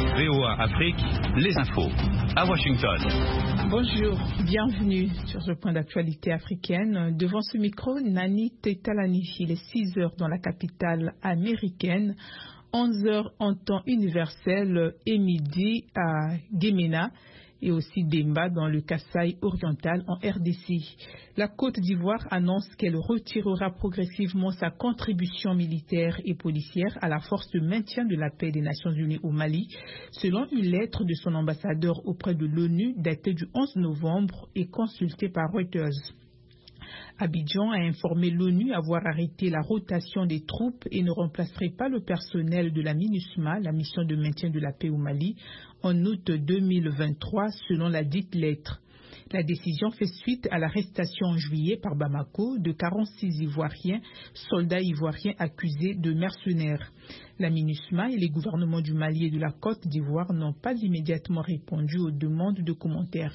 VOA Afrique, les infos à Washington. Bonjour, bienvenue sur ce point d'actualité africaine. Devant ce micro, Nani Tetalani, il est 6 heures dans la capitale américaine, 11 heures en temps universel et midi à Guémena et aussi Demba dans le Kasaï oriental en RDC. La Côte d'Ivoire annonce qu'elle retirera progressivement sa contribution militaire et policière à la force de maintien de la paix des Nations Unies au Mali, selon une lettre de son ambassadeur auprès de l'ONU datée du 11 novembre et consultée par Reuters. Abidjan a informé l'ONU avoir arrêté la rotation des troupes et ne remplacerait pas le personnel de la MINUSMA, la mission de maintien de la paix au Mali, en août 2023, selon la dite lettre. La décision fait suite à l'arrestation en juillet par Bamako de 46 Ivoiriens, soldats ivoiriens accusés de mercenaires. La MINUSMA et les gouvernements du Mali et de la Côte d'Ivoire n'ont pas immédiatement répondu aux demandes de commentaires.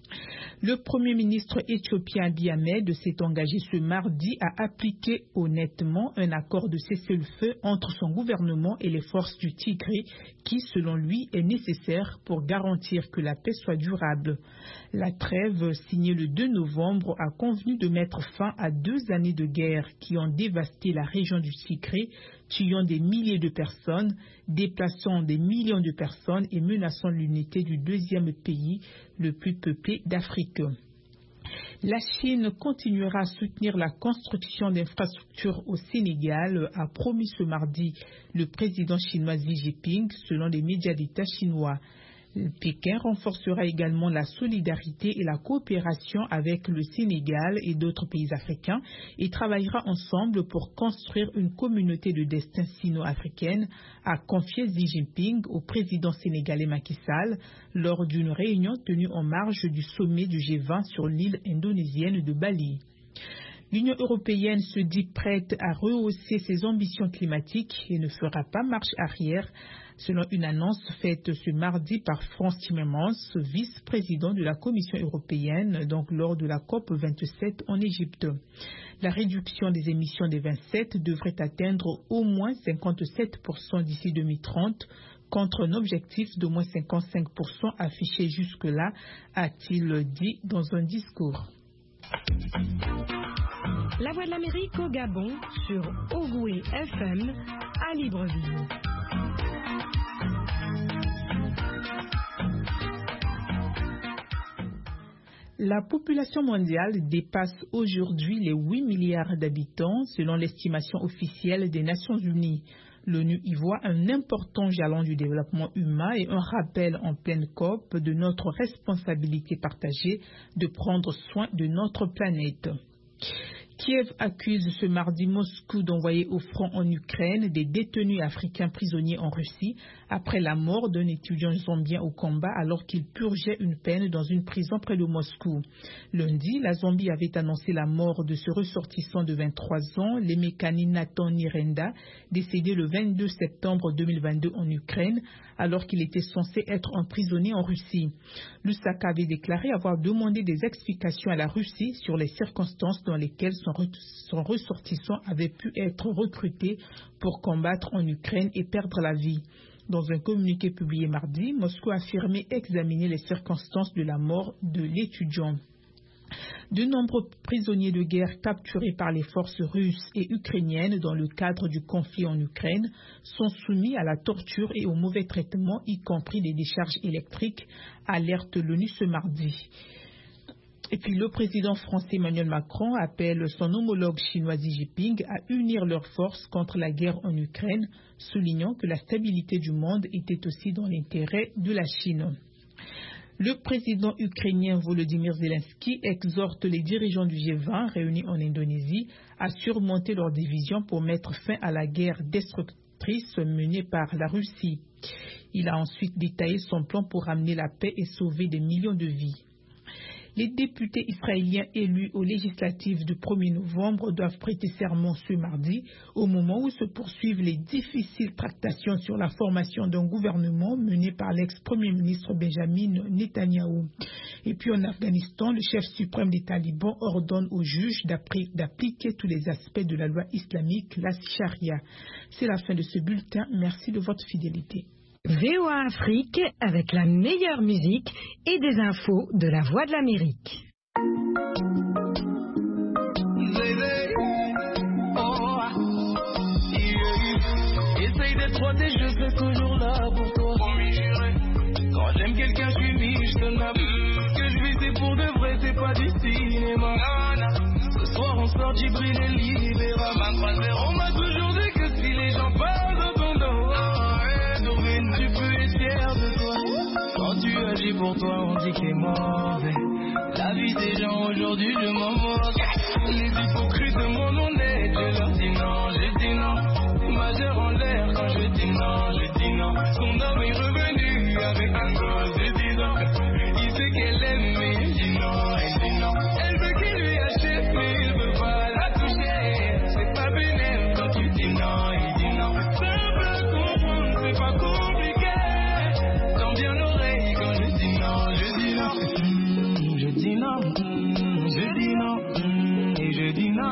Le Premier ministre éthiopien Abiy Ahmed s'est engagé ce mardi à appliquer honnêtement un accord de cessez-le-feu entre son gouvernement et les forces du Tigré qui, selon lui, est nécessaire pour garantir que la paix soit durable. La trêve signée le 2 novembre a convenu de mettre fin à 2 années de guerre qui ont dévasté la région du Tigré, tuant des milliers de personnes, déplaçant des millions de personnes et menaçant l'unité du deuxième pays le plus peuplé d'Afrique. La Chine continuera à soutenir la construction d'infrastructures au Sénégal, a promis ce mardi le président chinois Xi Jinping, selon les médias d'État chinois. Pékin renforcera également la solidarité et la coopération avec le Sénégal et d'autres pays africains et travaillera ensemble pour construire une communauté de destin sino-africaine, a confié Xi Jinping au président sénégalais Macky Sall lors d'une réunion tenue en marge du sommet du G20 sur l'île indonésienne de Bali. L'Union européenne se dit prête à rehausser ses ambitions climatiques et ne fera pas marche arrière, selon une annonce faite ce mardi par Frans Timmermans, vice-président de la Commission européenne, donc lors de la COP27 en Égypte. La réduction des émissions des 27 devrait atteindre au moins 57% d'ici 2030, contre un objectif d'au moins 55% affiché jusque-là, a-t-il dit dans un discours. La Voix de l'Amérique au Gabon sur Ogoué FM à Libreville. La population mondiale dépasse aujourd'hui les 8 milliards d'habitants selon l'estimation officielle des Nations Unies. L'ONU y voit un important jalon du développement humain et un rappel en pleine COP de notre responsabilité partagée de prendre soin de notre planète. Kiev accuse ce mardi Moscou d'envoyer au front en Ukraine des détenus africains prisonniers en Russie après la mort d'un étudiant zambien au combat alors qu'il purgeait une peine dans une prison près de Moscou. Lundi, la Zambie avait annoncé la mort de ce ressortissant de 23 ans, l'Emekani Nathan Nirenda, décédé le 22 septembre 2022 en Ukraine alors qu'il était censé être emprisonné en Russie. Lusaka avait déclaré avoir demandé des explications à la Russie sur les circonstances dans lesquelles son ressortissant avait pu être recruté pour combattre en Ukraine et perdre la vie. Dans un communiqué publié mardi, Moscou a affirmé examiner les circonstances de la mort de l'étudiant. De nombreux prisonniers de guerre capturés par les forces russes et ukrainiennes dans le cadre du conflit en Ukraine sont soumis à la torture et au mauvais traitement, y compris des décharges électriques, alerte l'ONU ce mardi. Et puis le président français Emmanuel Macron appelle son homologue chinois Xi Jinping à unir leurs forces contre la guerre en Ukraine, soulignant que la stabilité du monde était aussi dans l'intérêt de la Chine. Le président ukrainien Volodymyr Zelensky exhorte les dirigeants du G20 réunis en Indonésie à surmonter leurs divisions pour mettre fin à la guerre destructrice menée par la Russie. Il a ensuite détaillé son plan pour ramener la paix et sauver des millions de vies. Les députés israéliens élus aux législatives du 1er novembre doivent prêter serment ce mardi, au moment où se poursuivent les difficiles tractations sur la formation d'un gouvernement mené par l'ex-premier ministre Benjamin Netanyahou. Et puis en Afghanistan, le chef suprême des talibans ordonne aux juges d'appliquer tous les aspects de la loi islamique, la charia. C'est la fin de ce bulletin. Merci de votre fidélité. VOA Afrique avec la meilleure musique et des infos de la Voix de l'Amérique. Essaye d'être droité, je serai toujours là pour toi. Quand j'aime quelqu'un, je suis mis, je te nappe. Ce que je vis, c'est pour de vrai, c'est pas du cinéma. Ce soir, on sort Djibril et Libéra. On m'a toujours dit que si les gens parlent dans ton dos, tu peux être fier de toi. Quand tu agis pour toi, on dit que t'es mauvais. La vie des gens aujourd'hui, je m'en moque. Les hypocrites de mon honnête, je leur dis non, je dis non. Majeur en l'air quand je dis non, je dis non. Son homme est revenu avec un gosse de 10 ans. Il sait qu'elle aime, mais il dit non, elle dit non. Elle veut qu'il lui achète, mais il veut pas la toucher. C'est pas bénéfique quand tu dis non, il dit non. Simple à comprendre, c'est pas compliqué. Tends bien l'oreille quand je dis non, je dis non. Je dis non, je dis non, et je dis non.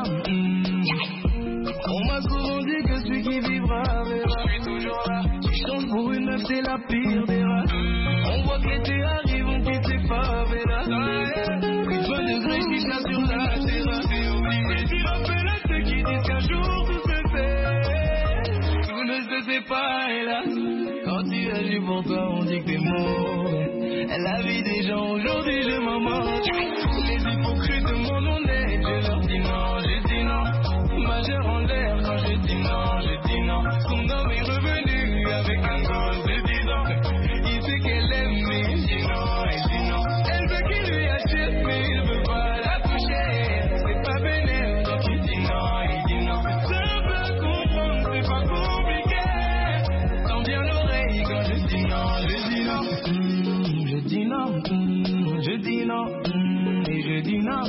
On m'a souvent dit que celui qui vivra verra. Je suis toujours là. Tu chantes pour une meuf, c'est la pire des rats. On voit que l'été arrive, on quitte les favelas. 20 degrés, chicha sur la terrasse. C'est obligé d'y rappeler à ceux qui disent qu'un jour tout se fait. Tout ne se sait pas, hélas. Quand tu agis pour toi, on dit que t'es mauvais. La vie des gens aujourd'hui, je m'en moque. Les hypocrites de mon honnête, je leur dis non, je dis non. Majeur en l'air quand je dis non, je dis non. Son homme est revenu avec un gosse de 10 ans. Il sait qu'elle aime, mais il dit non, elle dit non. Elle veut qu'il lui achète, mais il veut pas la toucher. C'est pas bénéfique quand tu dis non, il dit non. Simple à comprendre, c'est pas compliqué. Tends bien l'oreille quand je dis non, je dis non. Je dis non, je dis non, et je dis non.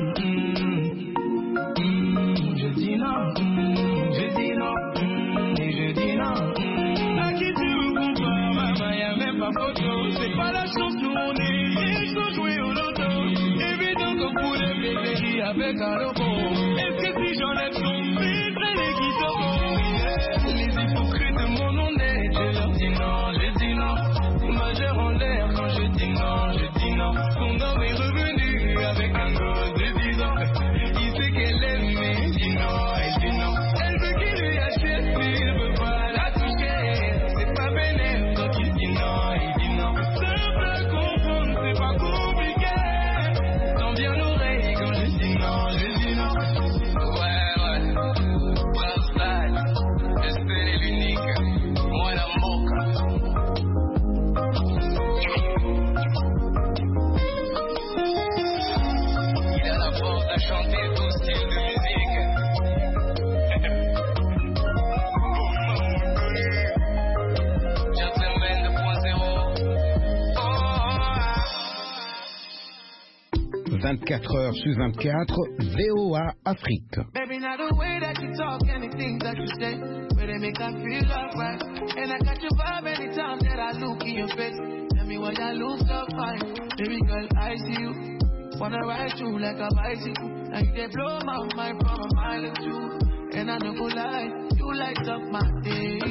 Je dis non, je dis non, et je dis non. À qui tu veux comparer, maman, y'a même pas photo. C'est pas la chance, nous on est riches, faut jouer au loto. Évident comme pour les bébés avec un logo. Est-ce que si j'enlève son fils, les qui t'auront? Les hypocrites de mon honnête, je leur dis non, je dis non. Majeur en l'air quand je dis non, je dis non. Son homme est revenu avec un gosse de 10 ans. Il sait qu'elle aime, mais il dit non, elle dit non. Elle veut qu'il lui achète, mais il veut pas la toucher. C'est pas bénéfique quand tu dis non, il dit non. Simple à comprendre, c'est pas compliqué. Tends bien l'oreille quand je dis non, je dis non. Ouais, Brave je serai l'unique. Moi la moque. Il a la force de chanter tout style de musique. Justin Ben 2.0. 24 heures sur 24, VOA Afrique. Baby, now the way that you talk and the things that you say, where they make us feel alright. And I got your vibe anytime that I look in your face. Tell me why you look so fine. Baby girl, I see you. Wanna ride you like a bicycle. Now you they blow my mind from a mile or two. And I don't go lie, you light up my day.